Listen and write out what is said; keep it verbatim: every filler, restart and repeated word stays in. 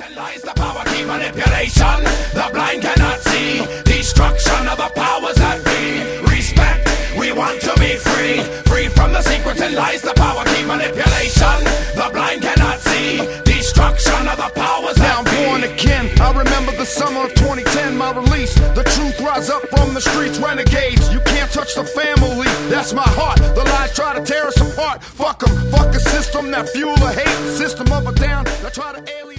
and lies, the power key manipulation. The blind cannot see. Destruction of the powers that be. Respect, we want to be free. Free from the secrets and lies, the power key manipulation. The blind cannot see. Destruction of the powers that be. Now I'm born again. I remember the summer of twenty ten, my release. The truth rise up from the streets, renegades. You can't touch the family, that's my heart. The lies try to tear us apart. Fuck them, fuck a system that fuel a hate. System up or down, that try to alienate.